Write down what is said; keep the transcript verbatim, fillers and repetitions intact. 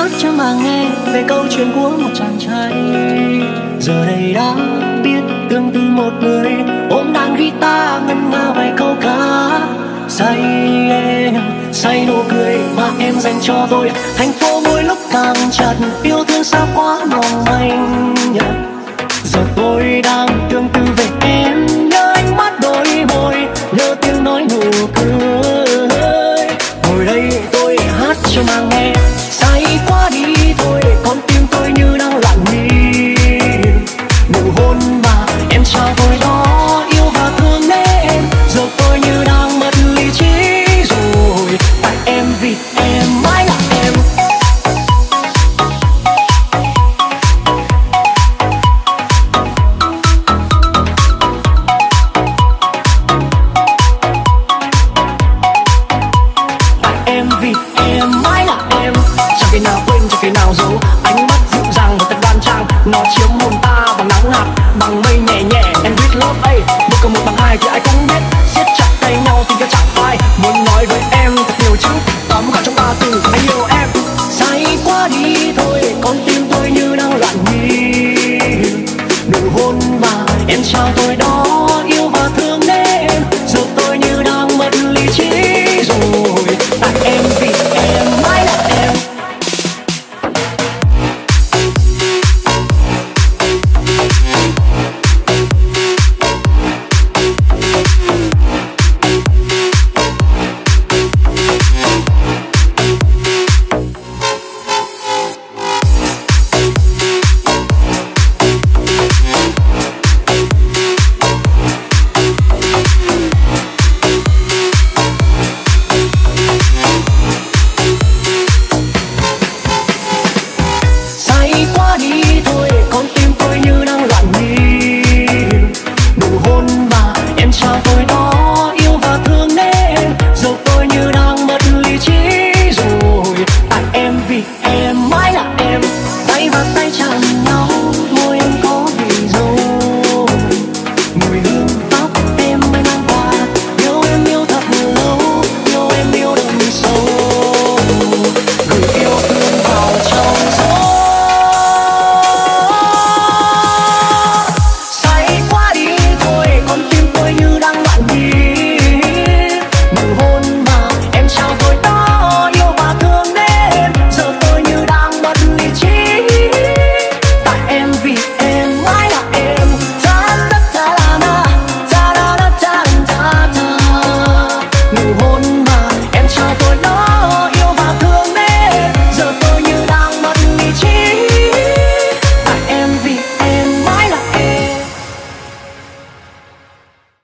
hát cho mà nghe về câu chuyện của một chàng trai. Giờ đây đã biết tương tư một người ôm đàn guitar ngân nga vài câu ca. Say em, say nụ cười mà em dành cho tôi. Thành phố mỗi lúc càng chật, yêu thương sao quá mong manh. Giờ tôi đang tương tư về em, nhớ ánh mắt đôi môi, nhớ tiếng nói nụ cười. Ngồi đây tôi hát cho mà nghe, say quá đi thôi, con tim tôi như đang loạn nhịp. Nụ hôn mà em trao tôi đó, yêu và thương em, giờ tôi như đang mất lý trí rồi. Tại em, vì em, mãi là em. Tại em, vì em, mãi là em. Chẳng thể nào quên, chẳng thể nào giấu ánh mắt dịu dàng và thật đoan trang. Nó chiếm hồn ta bằng nắng hạt, bằng mây nhẹ nhẹ. And with love, ay, một cộng một bằng hai thì ai cũng biết. Siết chặt tay nhau thì cho chẳng phai. Muốn nói với em thật nhiều chữ, tóm gọn trong ba từ anh yêu em. Say quá đi thôi, con tim tôi như đang loạn nhịp. Nụ hôn mà em trao tôi đó,